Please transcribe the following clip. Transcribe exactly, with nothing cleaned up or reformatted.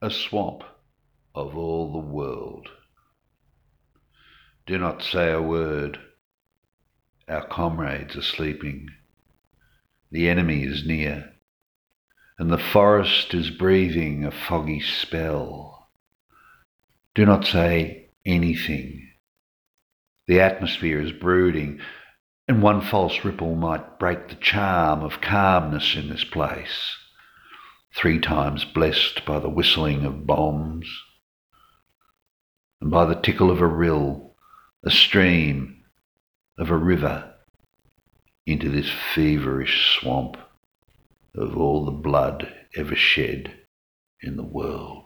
a swamp of all the world. Do not say a word. Our comrades are sleeping. The enemy is near, and the forest is breathing a foggy spell. Do not say anything. The atmosphere is brooding, and one false ripple might break the charm of calmness in this place, three times blessed by the whistling of bombs, and by the tickle of a rill, a stream, of a river, into this feverish swamp of all the blood ever shed in the world.